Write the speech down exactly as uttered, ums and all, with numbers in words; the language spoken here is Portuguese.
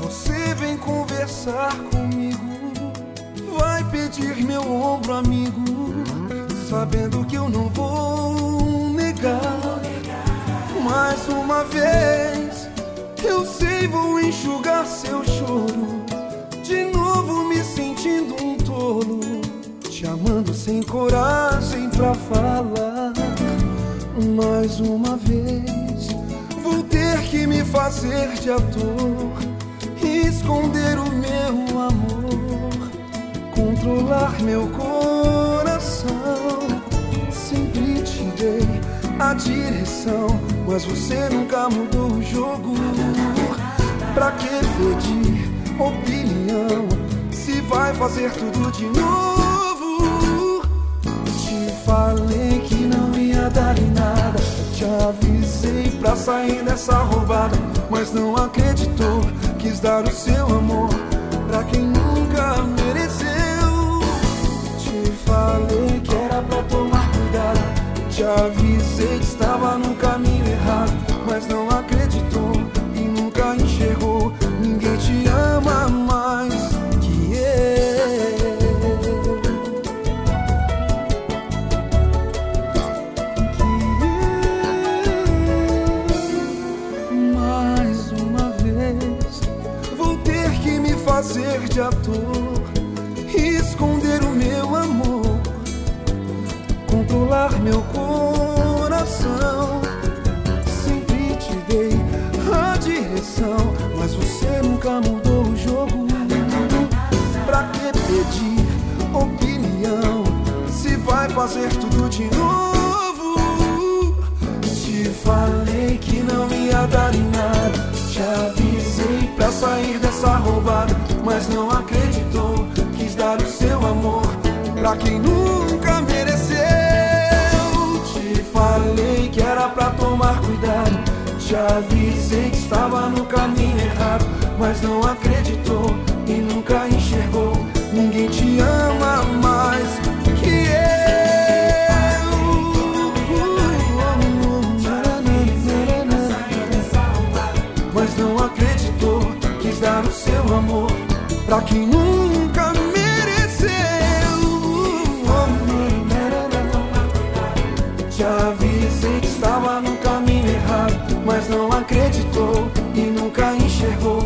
Você vem conversar comigo, vai pedir meu ombro amigo, sabendo que eu não vou negar. Mais uma vez, eu sei, vou enxugar seu choro, de novo me sentindo um tolo, te amando sem coragem pra falar. Mais uma vez, vou ter que me fazer de ator, esconder o meu amor, controlar meu coração. Sempre te dei a direção, mas você nunca mudou o jogo. Pra que pedir opinião, se vai fazer tudo de novo? Te falei que não ia dar em nada, te avisei pra sair dessa roubada, mas não acreditou. Quis dar o seu amor pra quem nunca mereceu. Te falei que era pra tomar cuidado, te avisei que estava no caminho errado, mas não acreditou e nunca enxergou. Ninguém te ama mais que eu. Que eu. Mais uma vez, vou ter que me fazer de ator, esconder o meu amor, controlar meu coração. Sempre te dei a direção, mas você nunca mudou o jogo. Pra que pedir opinião, se vai fazer tudo de novo? Te falei que não ia dar em nada, te avisei pra sair dessa roubada, mas não acreditou. Quis dar o seu amor pra quem nunca mereceu. Te falei que era pra tomar cuidado, te avisei que estava no caminho errado, mas não acreditou e nunca enxergou. Ninguém te ama mais que eu. Mas não acreditou. Quis dar o seu amor pra quem nunca mereceu. Te avisei que estava no caminho errado, mas não acreditou e nunca enxergou.